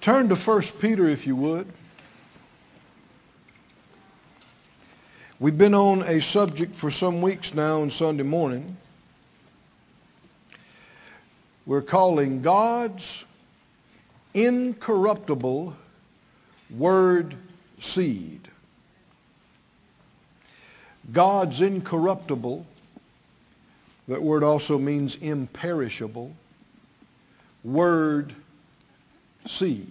Turn to 1 Peter if you would. We've been on a subject for some weeks now on Sunday morning. We're calling God's incorruptible word seed. God's incorruptible, that word also means imperishable, word seed.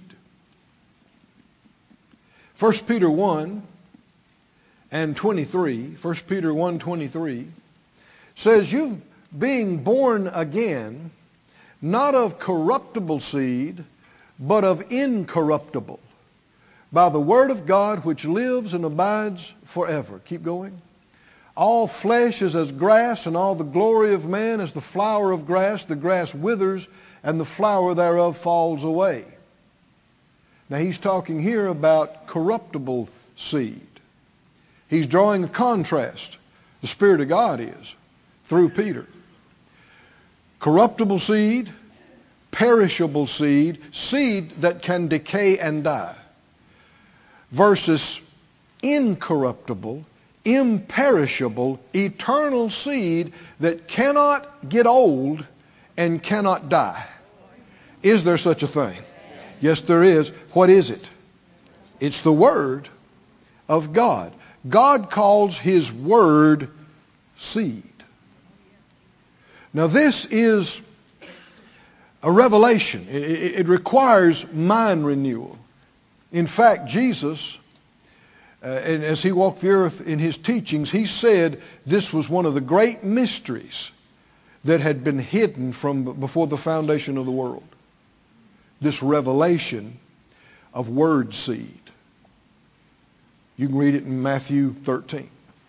1 Peter 1 and 23, 1 Peter 1:23 says, "You being born again, not of corruptible seed, but of incorruptible, by the word of God which lives and abides forever." Keep going. "All flesh is as grass, and all the glory of man as the flower of grass. The grass withers, and the flower thereof falls away." Now he's talking here about corruptible seed. He's drawing a contrast. The Spirit of God is, through Peter. Corruptible seed, perishable seed, seed that can decay and die, versus incorruptible, imperishable, eternal seed that cannot get old and cannot die. Is there such a thing? Yes, there is. What is it? It's the Word of God. God calls His Word seed. Now this is a revelation. It requires mind renewal. In fact, Jesus, and as He walked the earth in His teachings, He said this was one of the great mysteries that had been hidden from before the foundation of the world. This revelation of word seed. You can read it in Matthew 13.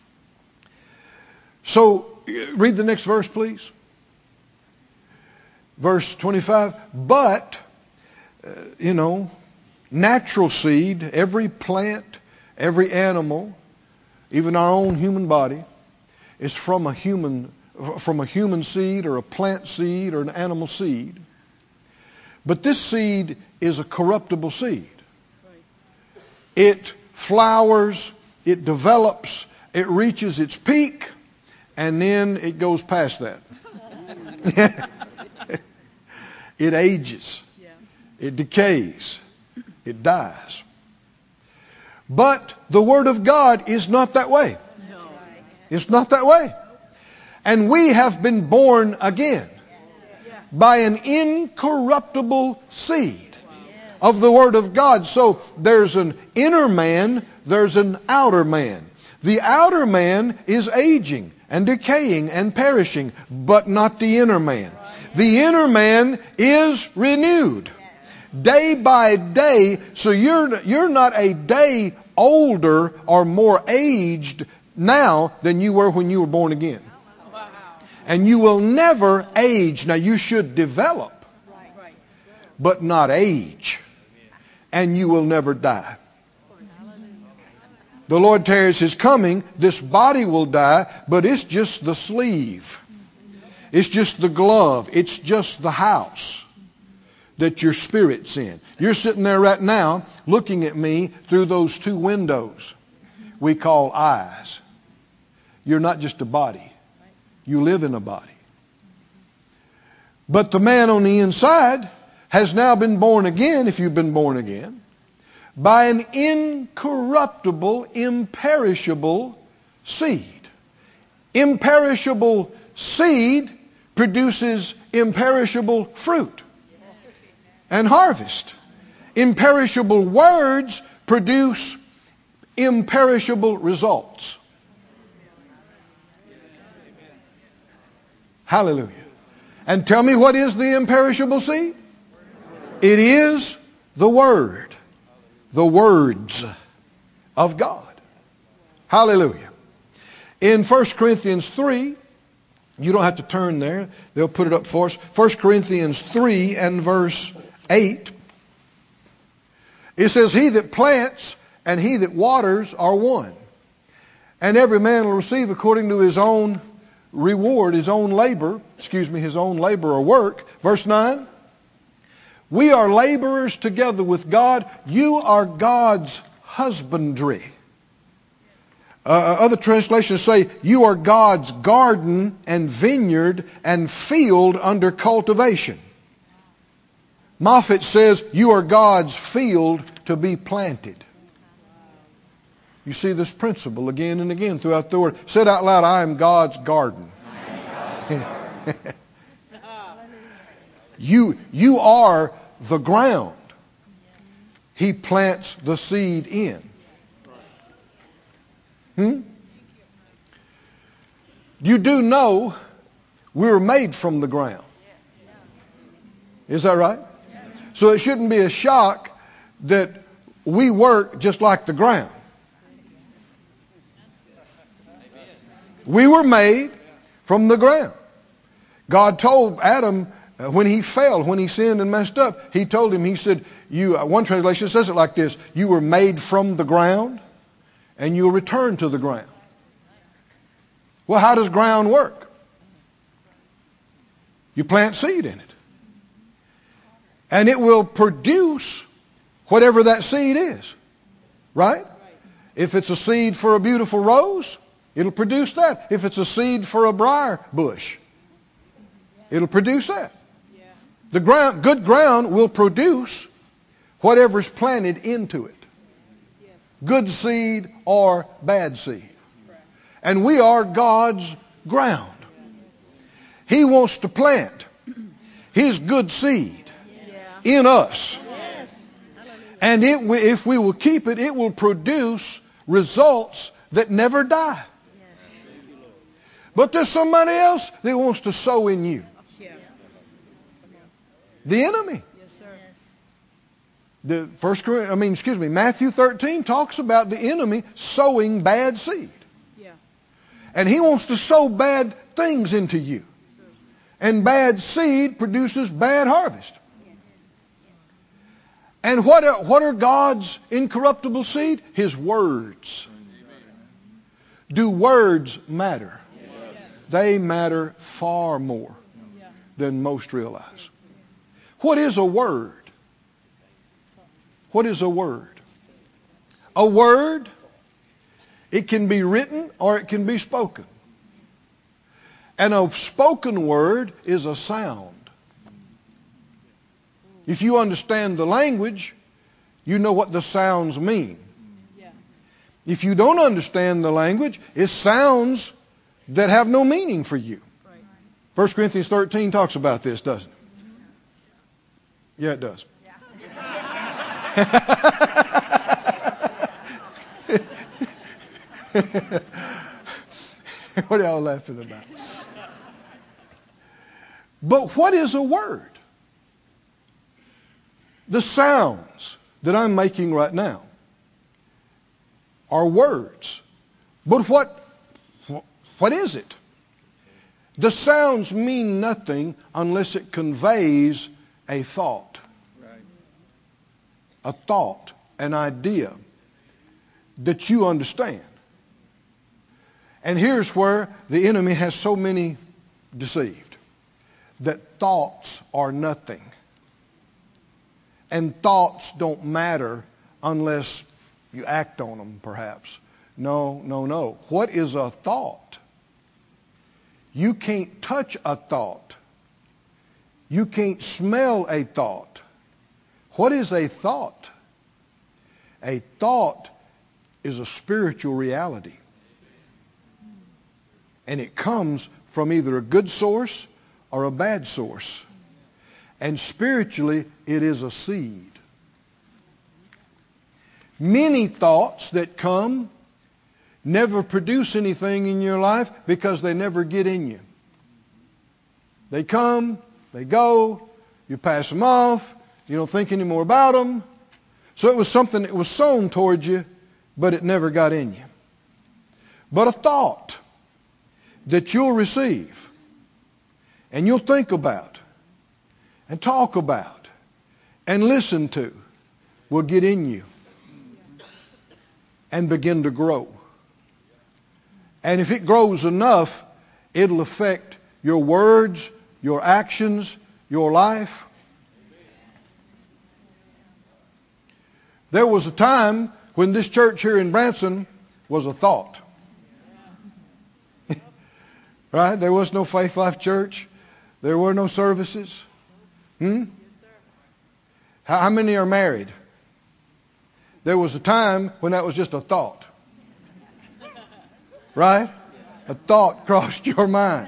So, read the next verse, please. Verse 25. "But, natural seed, every plant, every animal, even our own human body, is from a human seed or a plant seed or an animal seed. But this seed is a corruptible seed. It flowers, it develops, it reaches its peak, and then it goes past that. It ages, it decays, it dies. But the Word of God is not that way. It's not that way. And we have been born again by an incorruptible seed of the Word of God. So there's an inner man, there's an outer man. The outer man is aging and decaying and perishing, but not the inner man. The inner man is renewed day by day. So you're not a day older or more aged now than you were when you were born again. And you will never age. Now you should develop, but not age. And you will never die. The Lord tarries His coming. This body will die, but it's just the sleeve. It's just the glove. It's just the house that your spirit's in. You're sitting there right now looking at me through those two windows we call eyes. You're not just a body. You live in a body. But the man on the inside has now been born again, if you've been born again, by an incorruptible, imperishable seed. Imperishable seed produces imperishable fruit and harvest. Imperishable words produce imperishable results. Hallelujah. And tell me, what is the imperishable seed? It is the Word. The words of God. Hallelujah. In 1 Corinthians 3, you don't have to turn there. They'll put it up for us. 1 Corinthians 3 and verse 8. It says, "He that plants and he that waters are one. And every man will receive according to his own reward, his own labor or work." Verse 9. We are laborers together with God. You are God's husbandry. Other translations say you are God's garden and vineyard and field under cultivation. Moffat says you are God's field to be planted. You see this principle again and again throughout the Word. Say it out loud, I am God's garden. You are the ground He plants the seed in. You do know we were made from the ground. Is that right? So it shouldn't be a shock that we work just like the ground. We were made from the ground. God told Adam when he fell, when he sinned and messed up, He told him, He said, one translation says it like this, you were made from the ground and you'll return to the ground. Well, how does ground work? You plant seed in it. And it will produce whatever that seed is. Right? If it's a seed for a beautiful rose, it'll produce that. If it's a seed for a briar bush, it'll produce that. The ground, good ground will produce whatever's planted into it. Good seed or bad seed. And we are God's ground. He wants to plant His good seed in us. And if we will keep it, it will produce results that never die. But there's somebody else that wants to sow in you. The enemy. Matthew 13 talks about the enemy sowing bad seed. And he wants to sow bad things into you. And bad seed produces bad harvest. And what are God's incorruptible seed? His words. Do words matter? They matter far more than most realize. What is a word? What is a word? A word, it can be written or it can be spoken. And a spoken word is a sound. If you understand the language, you know what the sounds mean. If you don't understand the language, it's sounds that have no meaning for you. 1 Corinthians 13 talks about this, doesn't it? Yeah, it does. What are y'all laughing about? But what is a word? The sounds that I'm making right now are words. But what is it? The sounds mean nothing unless it conveys a thought. A thought, an idea that you understand. And here's where the enemy has so many deceived. That thoughts are nothing. And thoughts don't matter unless you act on them, perhaps. No. What is a thought? You can't touch a thought. You can't smell a thought. What is a thought? A thought is a spiritual reality. And it comes from either a good source or a bad source. And spiritually, it is a seed. Many thoughts that come never produce anything in your life because they never get in you. They come, they go, you pass them off, you don't think any more about them. So it was something that was sown towards you, but it never got in you. But a thought that you'll receive and you'll think about and talk about and listen to will get in you and begin to grow. And if it grows enough, it'll affect your words, your actions, your life. There was a time when this church here in Branson was a thought. Right? There was no Faith Life Church. There were no services. How many are married? There was a time when that was just a thought. Right? A thought crossed your mind.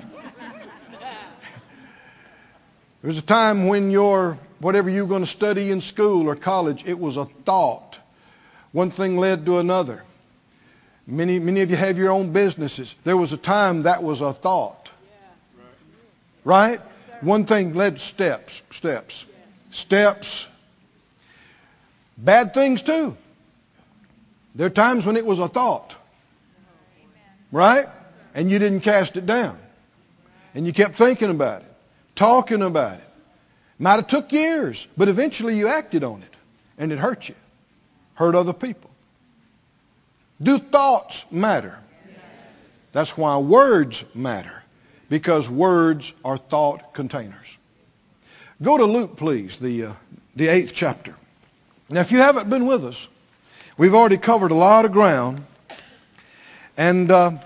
There was a time when whatever you were going to study in school or college, it was a thought. One thing led to another. Many of you have your own businesses. There was a time that was a thought. Right? One thing led to steps. Bad things too. There are times when it was a thought. Right? And you didn't cast it down. And you kept thinking about it, talking about it. Might have took years, but eventually you acted on it. And it hurt you. Hurt other people. Do thoughts matter? Yes. That's why words matter. Because words are thought containers. Go to Luke, please, the 8th chapter. Now, if you haven't been with us, we've already covered a lot of ground. And I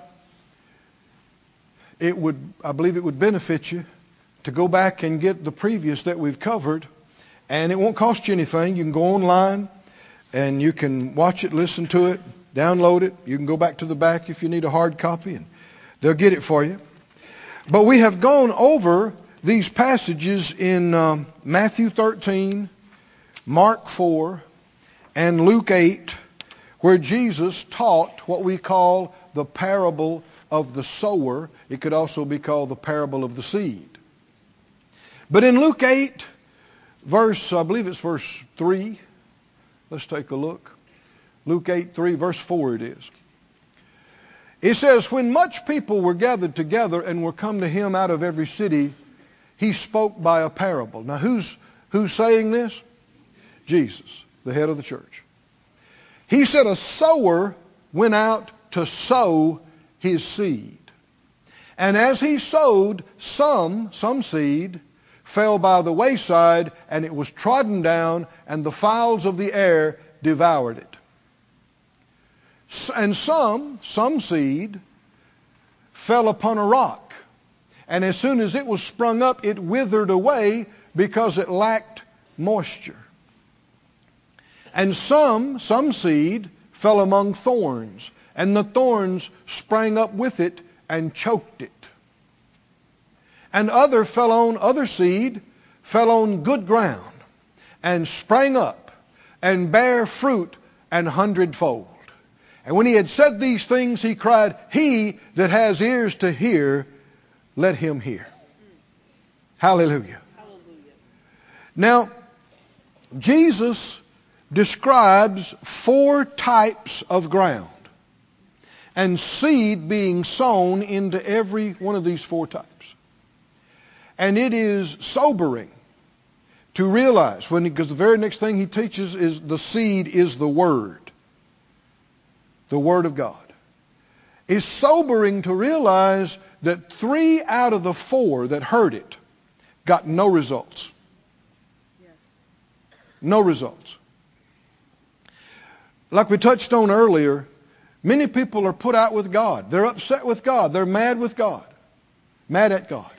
believe it would benefit you to go back and get the previous that we've covered. And it won't cost you anything. You can go online and you can watch it, listen to it, download it. You can go back to the back if you need a hard copy, and they'll get it for you. But we have gone over these passages in Matthew 13, Mark 4, and Luke 8, where Jesus taught what we call the parable of the sower. It could also be called the parable of the seed. But in Luke 8, I believe it's verse 3. Let's take a look. Luke 8:3, verse 4 it is. It says, when much people were gathered together and were come to him out of every city, he spoke by a parable. Now who's saying this? Jesus, the head of the church. He said a sower went out to sow his seed. And as he sowed, some seed fell by the wayside, and it was trodden down, and the fowls of the air devoured it. And some seed fell upon a rock. And as soon as it was sprung up, it withered away because it lacked moisture. And some seed fell among thorns, and the thorns sprang up with it and choked it. And other seed fell on good ground, and sprang up, and bare fruit an hundredfold. And when he had said these things, he cried, he that has ears to hear, let him hear. Hallelujah. Now, Jesus describes 4 types of ground, and seed being sown into every one of these 4 types. And it is sobering to realize, because the very next thing he teaches is the seed is the Word. The Word of God. It's sobering to realize that 3 out of the 4 that heard it got no results. Yes. No results. Like we touched on earlier, many people are put out with God. They're upset with God. They're mad with God. Mad at God.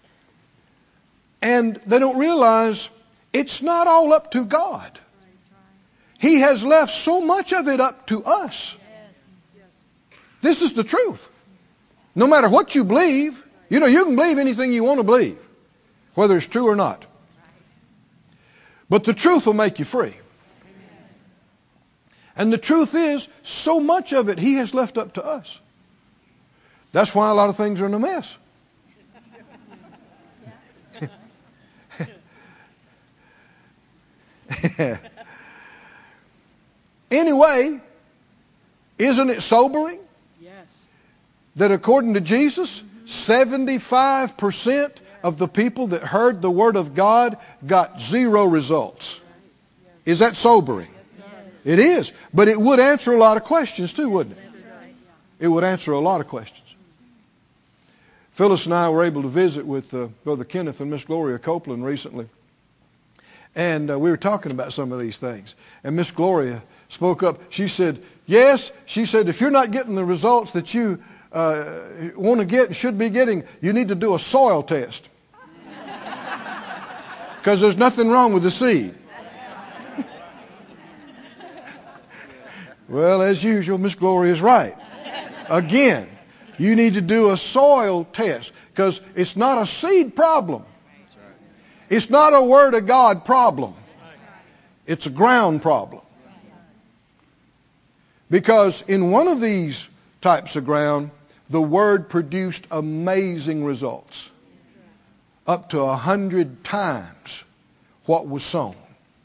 And they don't realize it's not all up to God. He has left so much of it up to us. This is the truth. No matter what you believe, you can believe anything you want to believe, whether it's true or not. But the truth will make you free. And the truth is, so much of it He has left up to us. That's why a lot of things are in a mess. Anyway, isn't it sobering? Yes. That according to Jesus, 75% of the people that heard the Word of God got 0 results. Is that sobering? Yes. It is. But it would answer a lot of questions too, wouldn't it? That's right. It would answer a lot of questions. Phyllis and I were able to visit with Brother Kenneth and Miss Gloria Copeland recently. And we were talking about some of these things. And Miss Gloria spoke up. She said, yes. She said, if you're not getting the results that you want to get and should be getting, you need to do a soil test. Because there's nothing wrong with the seed. Well, as usual, Miss Gloria is right. Again, you need to do a soil test because it's not a seed problem. It's not a Word of God problem. It's a ground problem. Because in one of these types of ground, the Word produced amazing results. Up to 100 times what was sown.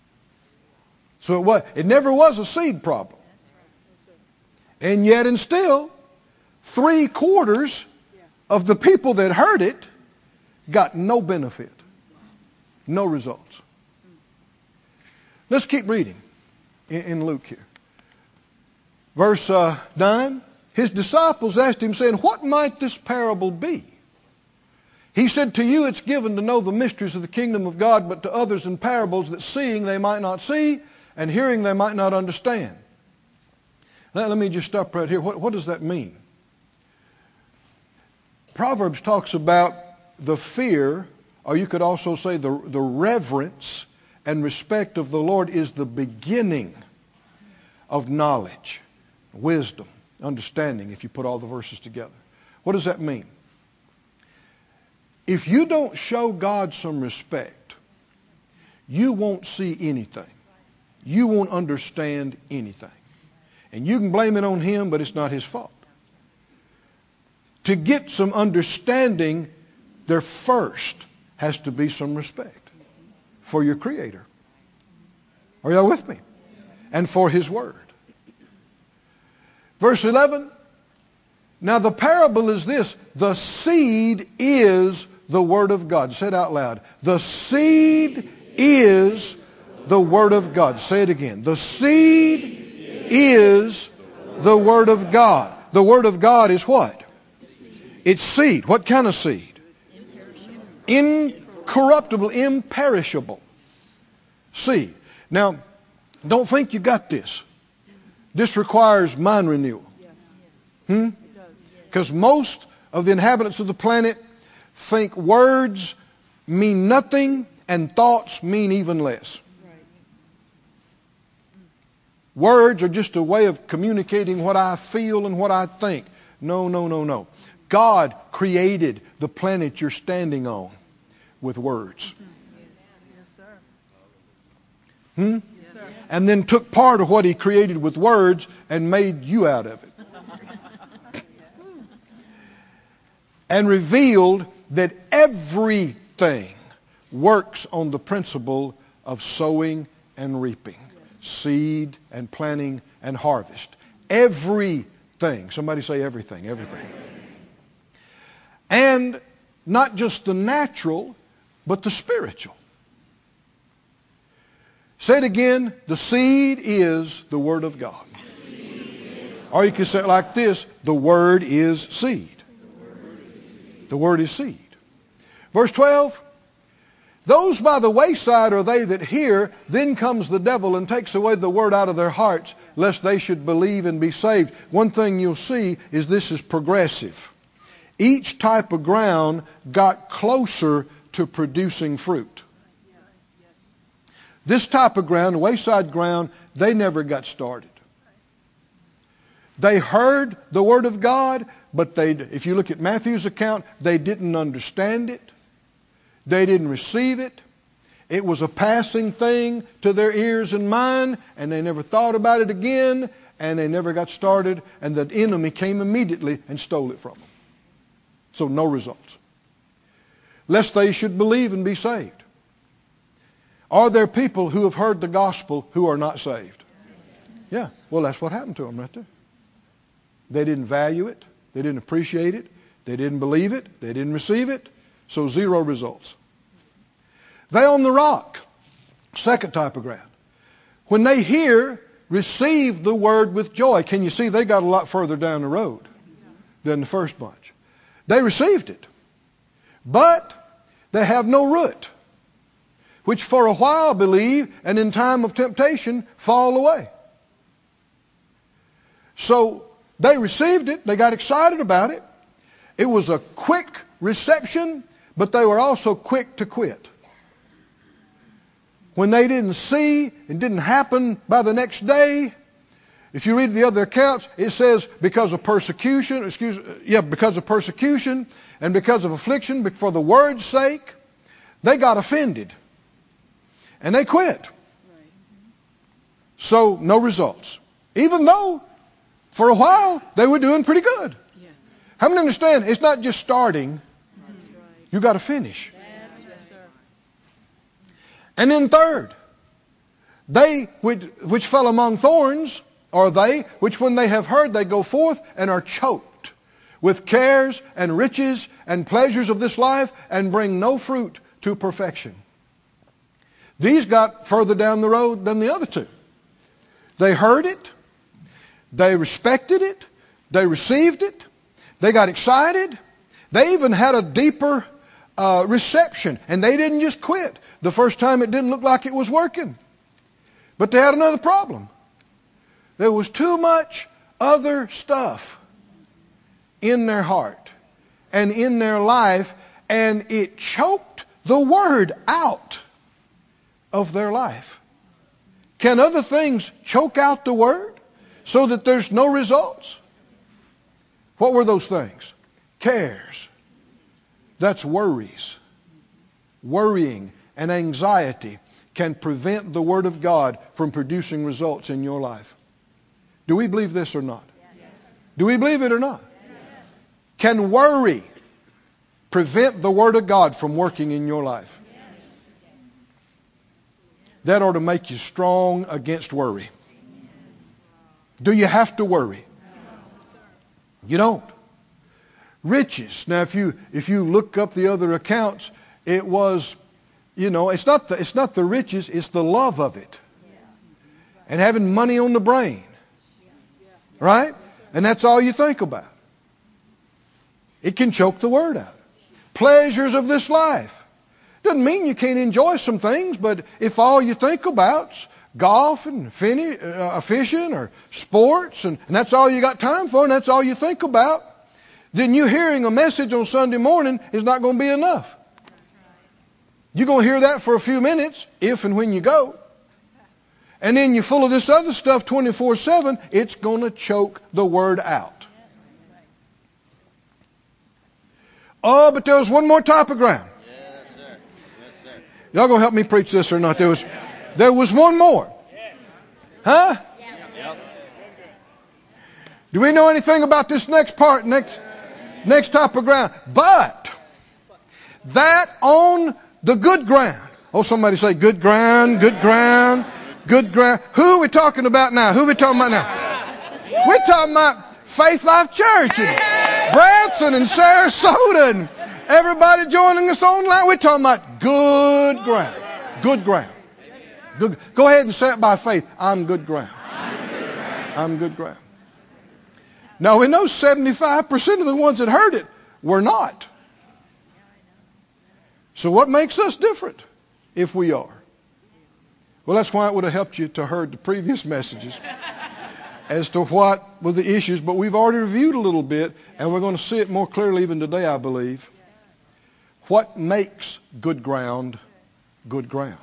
So it never was a seed problem. And yet and still, 3/4 of the people that heard it got no benefit. No results. Let's keep reading in Luke here. Verse 9. His disciples asked him, saying, what might this parable be? He said, to you it's given to know the mysteries of the kingdom of God, but to others in parables, that seeing they might not see, and hearing they might not understand. Let me just stop right here. What does that mean? Proverbs talks about the fear, or you could also say the reverence and respect of the Lord is the beginning of knowledge, wisdom, understanding, if you put all the verses together. What does that mean? If you don't show God some respect, you won't see anything. You won't understand anything. And you can blame it on Him, but it's not His fault. To get some understanding, there first has to be some respect for your Creator. Are y'all with me? And for His Word. Verse 11. Now the parable is this. The seed is the Word of God. Say it out loud. The seed is the Word of God. Say it again. The seed is the Word of God. The Word of God is what? It's seed. What kind of seed? Incorruptible, imperishable seed. Now, don't think you got this. This requires mind renewal. Because most of the inhabitants of the planet think words mean nothing and thoughts mean even less. Words are just a way of communicating what I feel and what I think. No. God created the planet you're standing on with words. And then took part of what He created with words and made you out of it. And revealed that everything works on the principle of sowing and reaping. Seed and planting and harvest. Everything. Somebody say everything. Everything. And not just the natural, but the spiritual. Say it again. The seed is the Word of God. Or you can say it like this. The Word is seed. The Word is seed. Verse 12. Those by the wayside are they that hear, then comes the devil and takes away the word out of their hearts, lest they should believe and be saved. One thing you'll see is this is progressive. Each type of ground got closer to producing fruit. This type of ground, wayside ground, they never got started. They heard the Word of God, but if you look at Matthew's account, they didn't understand it. They didn't receive it. It was a passing thing to their ears and mind, and they never thought about it again, and they never got started, and the enemy came immediately and stole it from them. So no results. Lest they should believe and be saved. Are there people who have heard the gospel who are not saved? Yeah, well, that's what happened to them right there. They didn't value it. They didn't appreciate it. They didn't believe it. They didn't receive it. So 0 results. They on the rock. Second type of ground. When they hear, receive the word with joy. Can you see they got a lot further down the road than the first bunch? They received it. But they have no root. which for a while believe, and in time of temptation fall away. So they received it. They got excited about it. It was a quick reception, but they were also quick to quit. When they didn't see, it didn't happen by the next day. If you read the other accounts, it says because of persecution and because of affliction, for the word's sake, they got offended. And they quit. So no results. Even though for a while they were doing pretty good. How many understand it's not just starting, you got to finish. And then third, they which fell among thorns are they which when they have heard they go forth and are choked with cares and riches and pleasures of this life and bring no fruit to perfection. These got further down the road than the other two. They heard it. They respected it. They received it. They got excited. They even had a deeper reception. And they didn't just quit. The first time it didn't look like it was working. But they had another problem. There was too much other stuff in their heart and in their life, and it choked the word out of their life. Can other things choke out the word so that there's no results? What were those things? Cares. That's worries. Worrying and anxiety can prevent the Word of God from producing results in your life. Do we believe this or not? Yes. Do we believe it or not? Yes. Can worry prevent the Word of God from working in your life? Yes. That ought to make you strong against worry. Do you have to worry? No. You don't. Riches. Now, if you look up the other accounts, it was, it's not the riches, it's the love of it. And having money on the brain. Right? And that's all you think about. It can choke the word out. Pleasures of this life. Doesn't mean you can't enjoy some things, but if all you think about's golf and fishing or sports, and that's all you got time for, and that's all you think about, then you hearing a message on Sunday morning is not going to be enough. You're going to hear that for a few minutes, if and when you go. And then you're full of this other stuff 24/7, it's going to choke the word out. Oh, but there was one more type of ground. Yes, sir. Yes, sir. Y'all going to help me preach this or not? There was one more. Huh? Yep. Do we know anything about this next part, next type of ground? But that on the good ground. Oh, somebody say good ground, good ground, good ground. Who are we talking about now? Who are we talking about now? We're talking about Faith Life Church and Branson and Sarasota and everybody joining us online. We're talking about good ground. Good ground. Good. Go ahead and say it by faith. I'm good ground. I'm good ground. Now we know 75% of the ones that heard it were not. So what makes us different if we are? Well, that's why it would have helped you to heard the previous messages as to what were the issues. But we've already reviewed a little bit, and we're going to see it more clearly even today, I believe. What makes good ground good ground?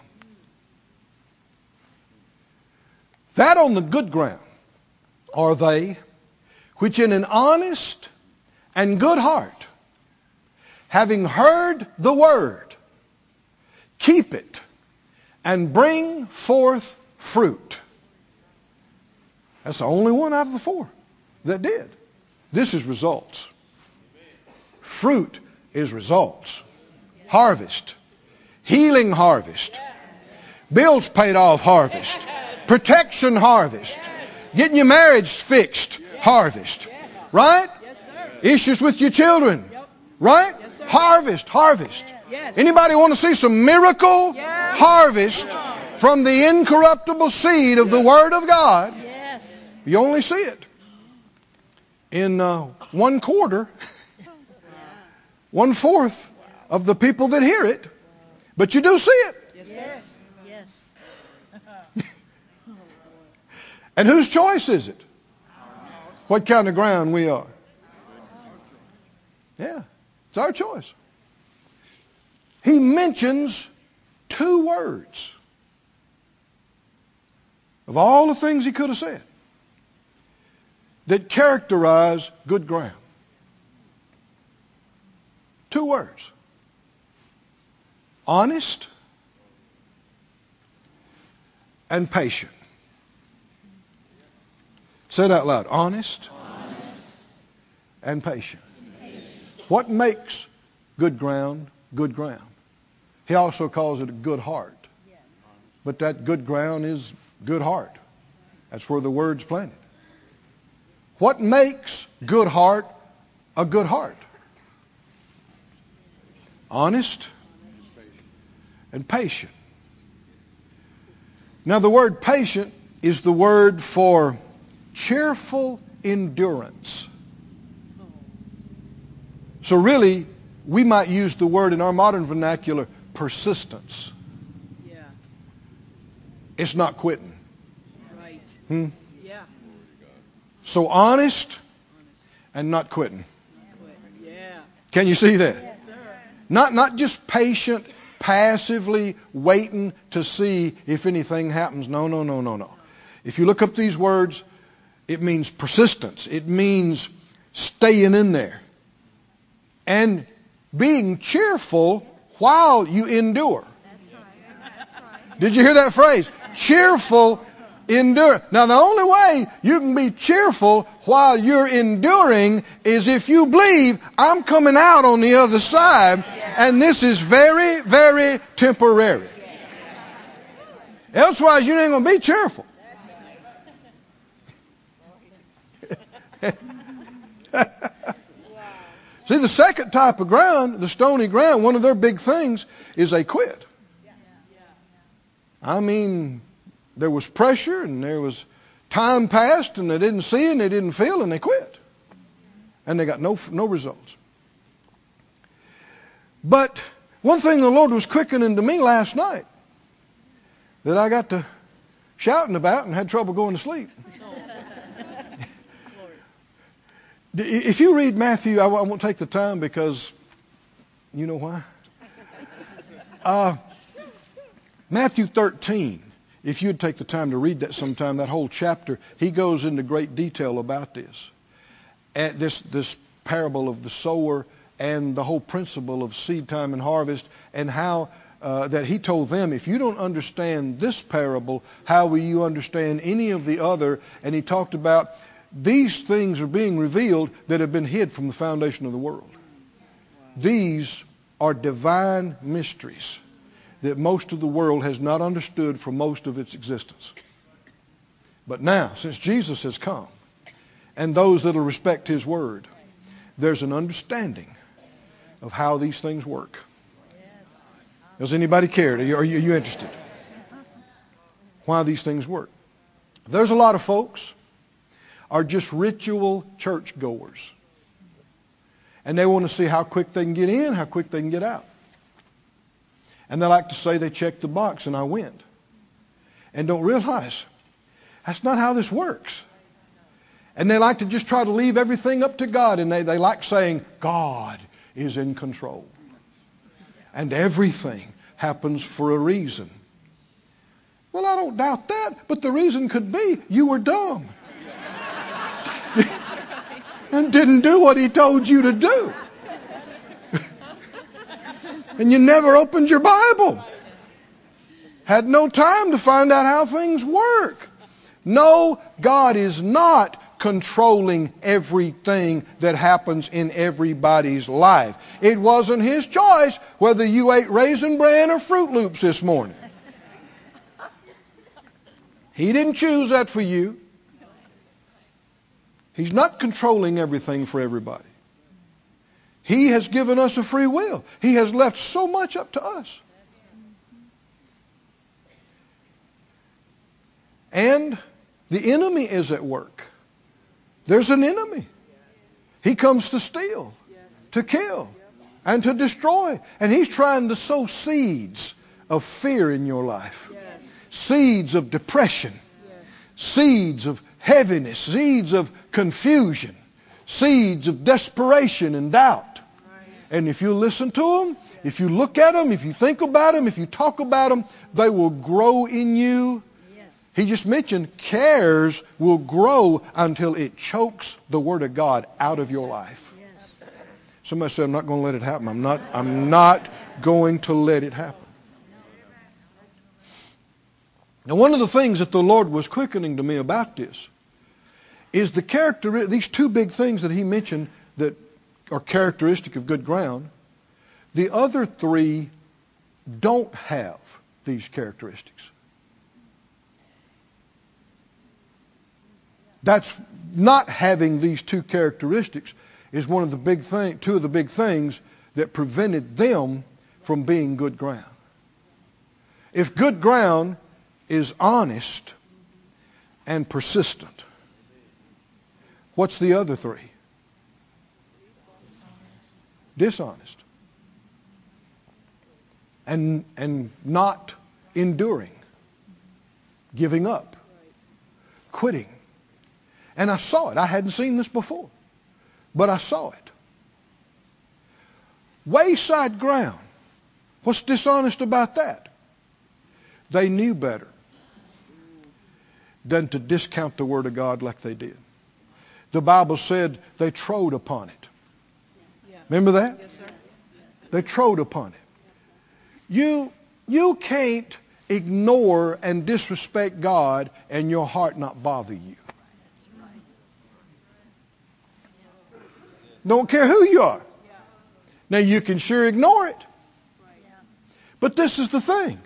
That on the good ground are they which in an honest and good heart, having heard the word, keep it and bring forth fruit. That's the only one out of the four that did. This is results. Fruit is results. Harvest. Healing harvest. Bills paid off harvest. Protection harvest. Getting your marriage fixed harvest. Right? Issues with your children. Right? Harvest. Anybody want to see some miracle harvest from the incorruptible seed of the Word of God? You only see it in 1/4, 1/4 of the people that hear it. But you do see it. Yes, sir. Yes. And whose choice is it? What kind of ground we are? Yeah, it's our choice. He mentions 2 words of all the things he could have said that characterize good ground. 2 words. Honest and patient. Say it out loud. Honest and patient. What makes good ground good ground? He also calls it a good heart. But that good ground is good heart. That's where the word's planted. What makes good heart a good heart? Honest and patient. Now the word patient is the word for cheerful endurance. So really, we might use the word in our modern vernacular, persistence. Yeah. It's not quitting. Right. Yeah. So honest and not quitting. Yeah. Can you see that? Yes, sir. Not just patient, passively waiting to see if anything happens. No. If you look up these words, it means persistence. It means staying in there. And being cheerful while you endure. That's right. Did you hear that phrase? Cheerful endure. Now the only way you can be cheerful while you're enduring is if you believe I'm coming out on the other side and this is very, very temporary. Elsewise you ain't going to be cheerful. See, the second type of ground, the stony ground, one of their big things is they quit. I mean, there was pressure and there was time passed and they didn't see and they didn't feel and they quit. And they got no results. But one thing the Lord was quickening to me last night that I got to shouting about and had trouble going to sleep. If you read Matthew, I won't take the time because you know why. Matthew 13, if you'd take the time to read that sometime, that whole chapter, he goes into great detail about this. And this parable of the sower and the whole principle of seed time and harvest and how that he told them, if you don't understand this parable, how will you understand any of the other? And he talked about these things are being revealed that have been hid from the foundation of the world. These are divine mysteries that most of the world has not understood for most of its existence. But now, since Jesus has come, and those that will respect his word, there's an understanding of how these things work. Does anybody care? Are you interested? Why these things work? There's a lot of folks are just ritual churchgoers. And they want to see how quick they can get in, how quick they can get out. And they like to say they checked the box and I went. And don't realize that's not how this works. And they like to just try to leave everything up to God. And they like saying God is in control. And everything happens for a reason. Well, I don't doubt that. But the reason could be you were dumb. And didn't do what he told you to do. And you never opened your Bible. Had no time to find out how things work. No, God is not controlling everything that happens in everybody's life. It wasn't his choice whether you ate Raisin Bran or Fruit Loops this morning. He didn't choose that for you. He's not controlling everything for everybody. He has given us a free will. He has left so much up to us. And the enemy is at work. There's an enemy. He comes to steal, to kill, and to destroy. And he's trying to sow seeds of fear in your life, Yes. seeds of depression, Yes. seeds of heaviness, seeds of confusion, seeds of desperation and doubt. Right. And if you listen to them, if you look at them, if you think about them, if you talk about them, they will grow in you. He just mentioned cares will grow until it chokes the Word of God out of your life. Somebody said, I'm not going to let it happen. I'm not going to let it happen. Now, one of the things that the Lord was quickening to me about this is these two big things that He mentioned that are characteristic of good ground. The other three don't have these characteristics. That's not having these two characteristics is two of the big things that prevented them from being good ground. If good ground is honest and persistent, what's the other three? Dishonest. And not enduring. Giving up. Quitting. And I saw it. I hadn't seen this before. But I saw it. Wayside ground. What's dishonest about that? They knew better than to discount the Word of God like they did. The Bible said they trode upon it. Yeah. Remember that? Yes, sir. They trode upon it. You can't ignore and disrespect God and your heart not bother you. Don't care who you are. Now you can sure ignore it. But this is the thing.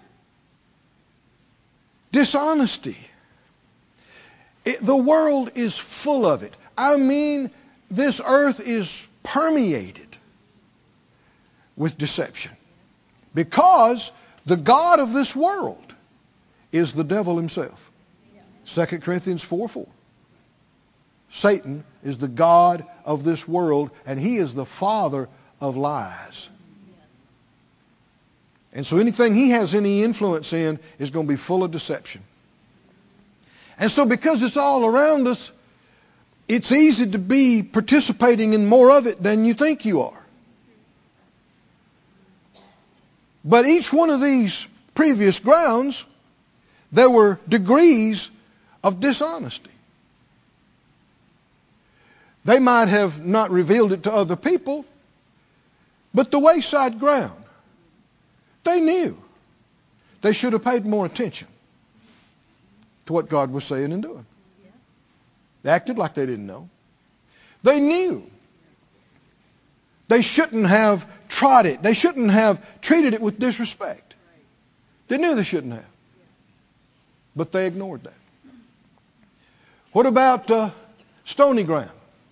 Dishonesty. The world is full of it. I mean, this earth is permeated with deception. Because the God of this world is the devil himself. 2 Corinthians 4:4. Satan is the God of this world, and he is the father of lies. And so anything he has any influence in is going to be full of deception. And so because it's all around us, it's easy to be participating in more of it than you think you are. But each one of these previous grounds, there were degrees of dishonesty. They might have not revealed it to other people, but the wayside ground, they knew. They should have paid more attention to what God was saying and doing. They acted like they didn't know. They knew. They shouldn't have trod it. They shouldn't have treated it with disrespect. They knew they shouldn't have. But they ignored that. What about stony ground?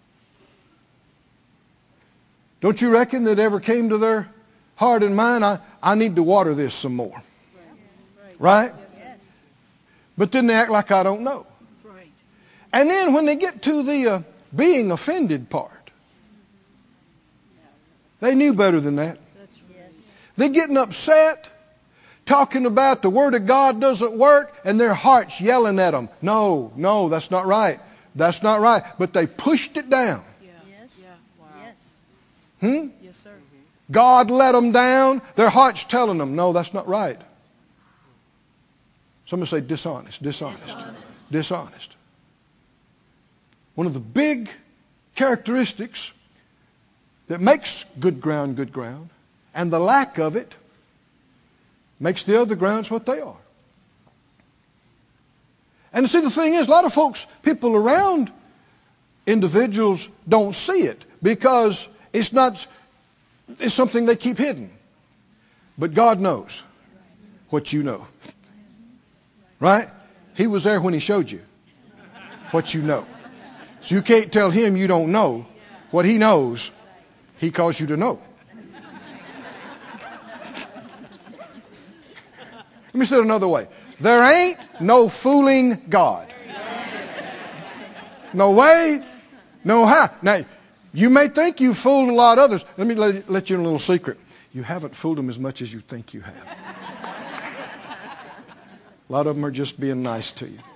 Don't you reckon that ever came to their heart and mind, I need to water this some more? Right? Yes. But then they act like I don't know. Right. And then when they get to the being offended part, they knew better than that. That's right. They're getting upset, talking about the Word of God doesn't work, and their heart's yelling at them. No, that's not right. That's not right. But they pushed it down. Yeah. Yes. Yeah. Wow. Yes. Yes, sir. God let them down. Their heart's telling them, no, that's not right. Somebody say dishonest. One of the big characteristics that makes good ground, and the lack of it makes the other grounds what they are. And see, the thing is, a lot of folks, people around individuals don't see it because it's something they keep hidden. But God knows what you know. Right? He was there when he showed you what you know. So you can't tell him you don't know what he knows. He caused you to know. Let me say it another way. There ain't no fooling God. No way, no how. Now, you may think you fooled a lot of others. Let me let you in a little secret. You haven't fooled them as much as you think you have. A lot of them are just being nice to you.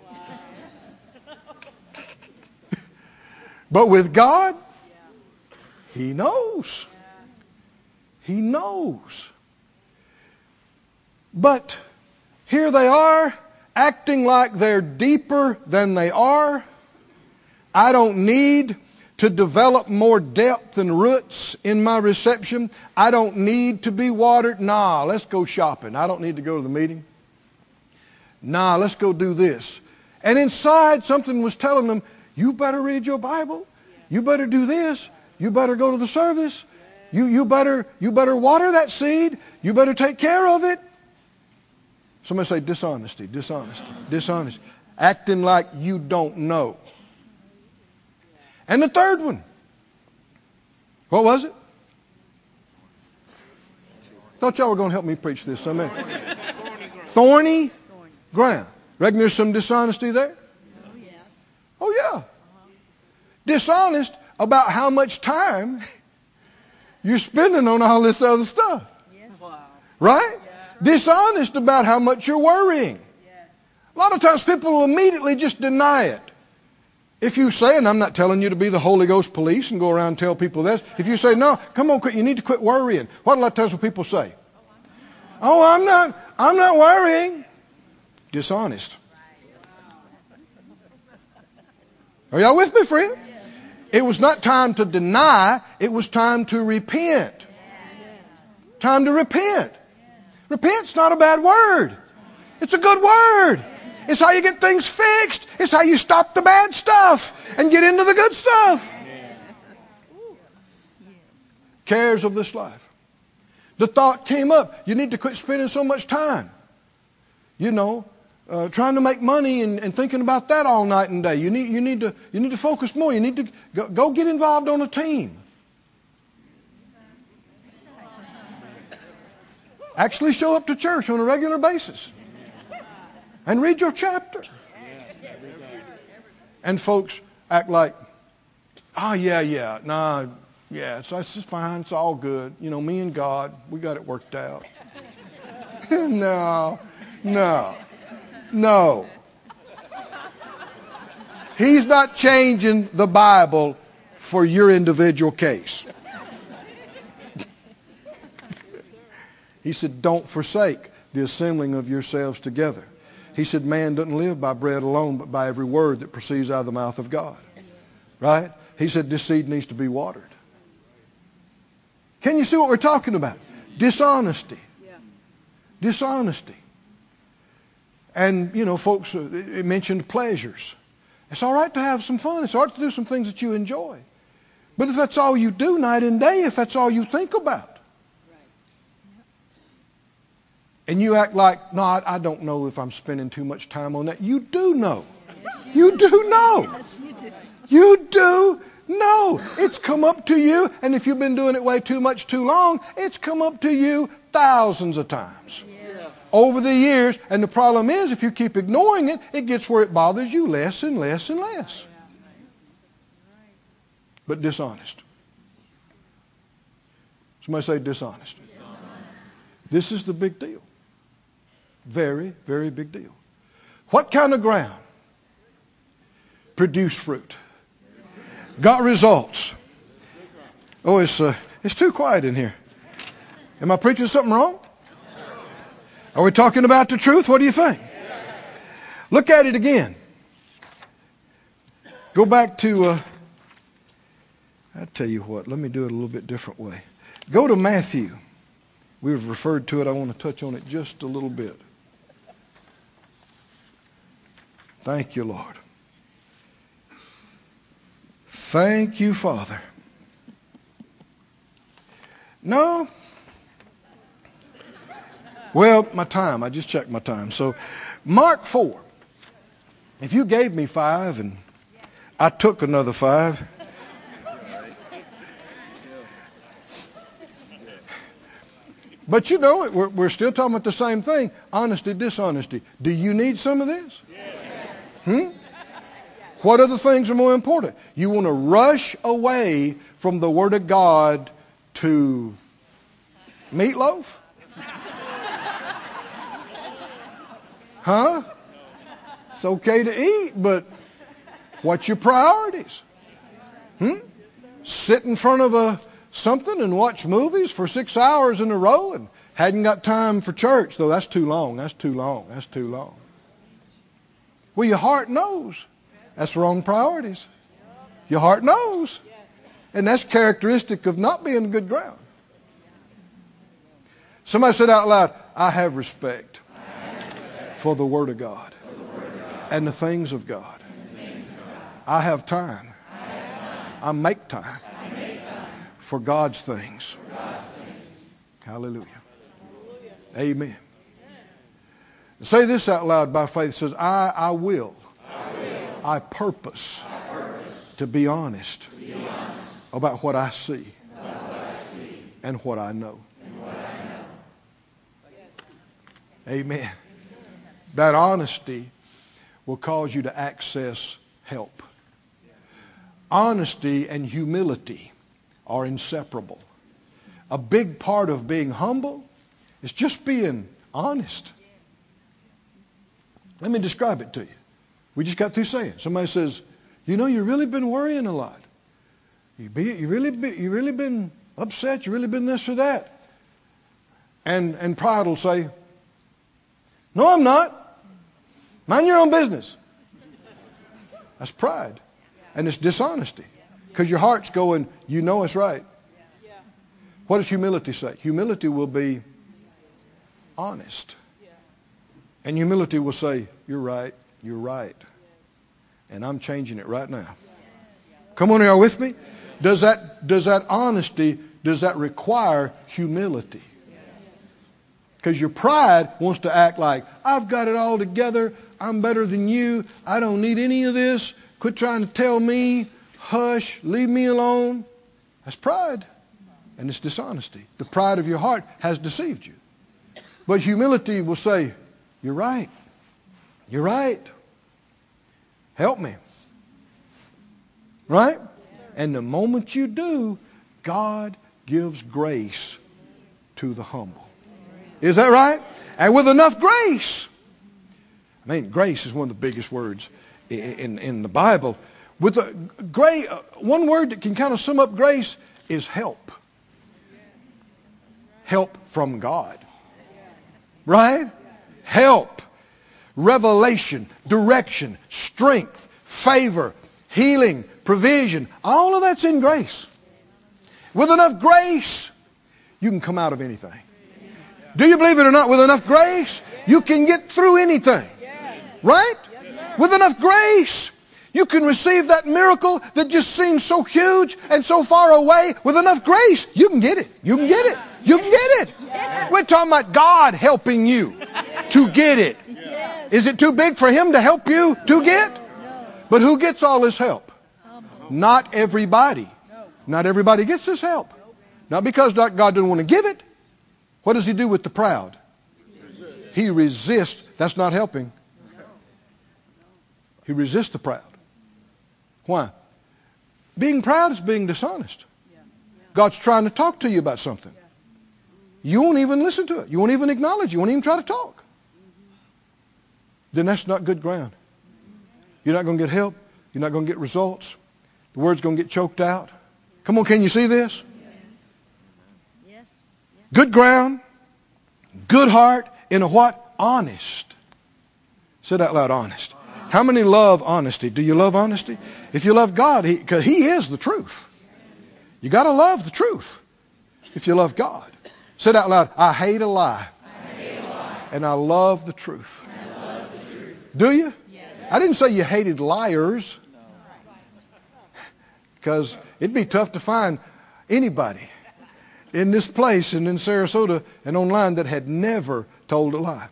But with God, He knows. He knows. But here they are, acting like they're deeper than they are. I don't need to develop more depth and roots in my reception. I don't need to be watered. Nah, let's go shopping. I don't need to go to the meeting. Nah, let's go do this. And inside, something was telling them, you better read your Bible. You better do this. You better go to the service. You better water that seed. You better take care of it. Somebody say dishonesty, dishonesty, dishonesty. Acting like you don't know. And the third one. What was it? Thought y'all were going to help me preach this. Thorny ground. Reckon there's some dishonesty there? Oh, yeah. Dishonest about how much time you're spending on all this other stuff. Right? Dishonest about how much you're worrying. A lot of times people will immediately just deny it. If you say, and I'm not telling you to be the Holy Ghost police and go around and tell people this. If you say, no, come on, you need to quit worrying. What a lot of times will people say? Oh, I'm not worrying. Dishonest. Are y'all with me, friend? It was not time to deny. It was time to repent. Time to repent. Repent's not a bad word. It's a good word. It's how you get things fixed. It's how you stop the bad stuff and get into the good stuff. Cares of this life. The thought came up, you need to quit spending so much time, trying to make money and thinking about that all night and day. You need to focus more. You need to go get involved on a team. Actually show up to church on a regular basis and read your chapter. And folks act like, it's just fine, it's all good. Me and God, we got it worked out. No. He's not changing the Bible for your individual case. He said, don't forsake the assembling of yourselves together. He said, man doesn't live by bread alone, but by every word that proceeds out of the mouth of God. Right? He said, this seed needs to be watered. Can you see what we're talking about? Dishonesty. Dishonesty. And, folks, it mentioned pleasures. It's all right to have some fun. It's all right to do some things that you enjoy. But if that's all you do night and day, if that's all you think about, and you act like, no, I don't know if I'm spending too much time on that. You do know. You do know. Yes, you do. You do know. It's come up to you, and if you've been doing it way too much too long, it's come up to you thousands of times over the years. And the problem is, if you keep ignoring it, it gets where it bothers you less and less and less. But dishonest. Somebody say dishonest. This is the big deal. Very, very big deal. What kind of ground produced fruit? Got results. Oh, it's too quiet in here. Am I preaching something wrong? Are we talking about the truth? What do you think? Look at it again. Go back to, I tell you what, let me do it a little bit different way. Go to Matthew. We've referred to it. I want to touch on it just a little bit. Thank you, Lord. Thank you, Father. No. Well, my time. I just checked my time. So, Mark 4. If you gave me 5 and I took another 5. But we're still talking about the same thing. Honesty, dishonesty. Do you need some of this? What other things are more important? You want to rush away from the Word of God to meatloaf? Huh? It's okay to eat, but what's your priorities? Sit in front of something and watch movies for 6 hours in a row and hadn't got time for church. Though that's too long. That's too long. That's too long. Well, your heart knows. That's wrong priorities. Your heart knows. And that's characteristic of not being good ground. Somebody said out loud, I have respect for the Word of God and the things of God. I have time. I make time for God's things. Hallelujah. Amen. Say this out loud by faith. It says, I will. I purpose to be honest about what I see and what I know. Amen. That honesty will cause you to access help. Honesty and humility are inseparable. A big part of being humble is just being honest. Let me describe it to you. We just got through saying. Somebody says, you know, you've really been worrying a lot. You really been upset. You really been this or that. And pride will say, no, I'm not. Mind your own business. That's pride. And it's dishonesty. Because your heart's going, you know it's right. What does humility say? Humility will be honest. And humility will say, you're right, you're right. And I'm changing it right now. Come on, are you with me? Does that honesty, does that require humility? Because your pride wants to act like, I've got it all together. I'm better than you. I don't need any of this. Quit trying to tell me. Hush. Leave me alone. That's pride. And it's dishonesty. The pride of your heart has deceived you. But humility will say, you're right. You're right. Help me. Right? And the moment you do, God gives grace to the humble. Is that right? And with enough grace. I mean, grace is one of the biggest words in the Bible. With one word that can kind of sum up grace is help. Help from God. Right? Help. Revelation, direction, strength, favor, healing, provision. All of that's in grace. With enough grace, you can come out of anything. Do you believe it or not? With enough grace, you can get through anything. Right? With enough grace, you can receive that miracle that just seems so huge and so far away. With enough grace, you can get it. You can get it. You can get it. We're talking about God helping you to get it. Is it too big for Him to help you to get? But who gets all this help? Not everybody. Not everybody gets this help. Not because God doesn't want to give it. What does He do with the proud? He resists. That's not helping. He resists the proud. Why? Being proud is being dishonest. God's trying to talk to you about something. You won't even listen to it. You won't even acknowledge it. You won't even try to talk. Then that's not good ground. You're not going to get help. You're not going to get results. The word's going to get choked out. Come on, can you see this? Good ground, good heart, in a what? Honest. Say that out loud, honest. How many love honesty? Do you love honesty? If you love God, because He is the truth. You got to love the truth if you love God. Say that out loud, I hate a lie. And I love the truth. Do you? I didn't say you hated liars. Because it'd be tough to find anybody in this place and in Sarasota and online that had never told a lie.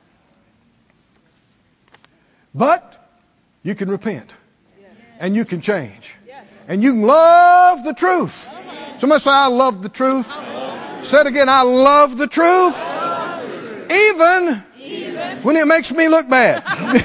But you can repent. And you can change. And you can love the truth. Somebody say, I love the truth. Say it again, I love the truth. Even when it makes me look bad.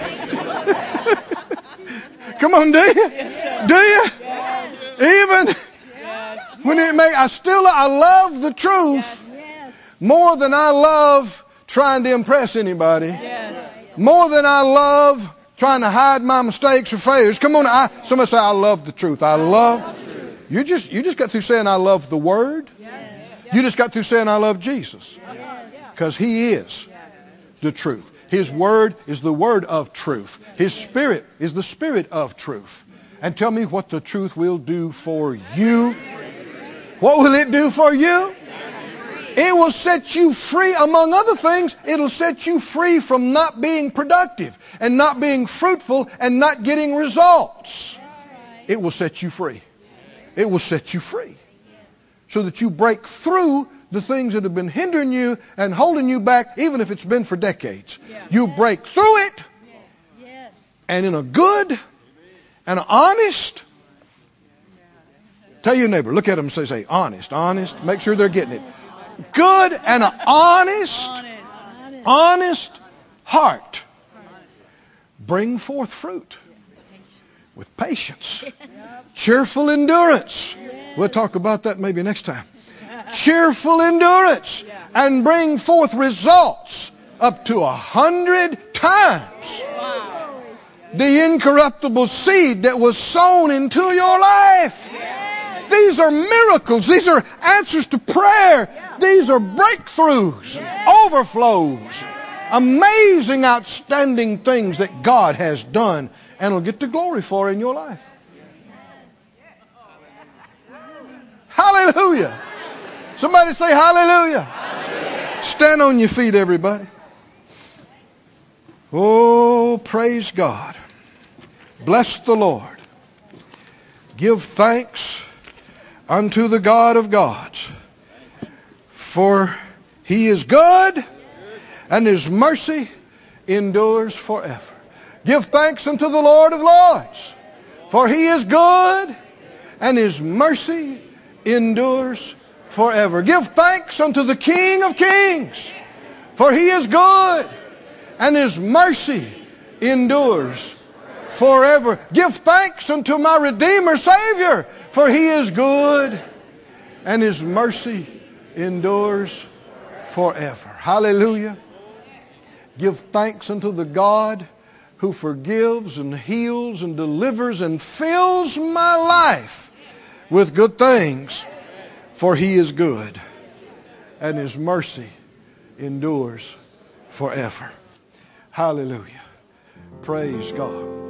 Come on, do you? Do you? Even when it makes, I love the truth more than I love trying to impress anybody. More than I love trying to hide my mistakes or failures. Come on, somebody say, I love the truth. I love. You just got through saying I love the Word. You just got through saying I love Jesus. Because He is the truth. His Word is the Word of truth. His Spirit is the Spirit of truth. And tell me what the truth will do for you. What will it do for you? It will set you free. Among other things, it'll set you free from not being productive and not being fruitful and not getting results. It will set you free. It will set you free. So that you break through the things that have been hindering you and holding you back, even if it's been for decades. You break through it, and in a good and an honest, tell your neighbor, look at them and say, honest, honest. Make sure they're getting it. Good and an honest heart. Bring forth fruit with patience. Cheerful endurance. We'll talk about that maybe next time. Cheerful endurance. And bring forth results up to 100 times the incorruptible seed that was sown into your life. These are miracles. These are answers to prayer. These are breakthroughs, overflows, amazing, outstanding things that God has done and will get the glory for in your life. Hallelujah. Somebody say hallelujah. Stand on your feet, everybody. Oh, praise God. Bless the Lord. Give thanks unto the God of gods. For He is good and His mercy endures forever. Give thanks unto the Lord of lords. For He is good and His mercy endures forever. Give thanks unto the King of kings. For He is good and His mercy endures forever. Give thanks unto my Redeemer Savior. For He is good and His mercy endures forever. Hallelujah. Give thanks unto the God who forgives and heals and delivers and fills my life with good things. For He is good and His mercy endures forever. Hallelujah. Praise God.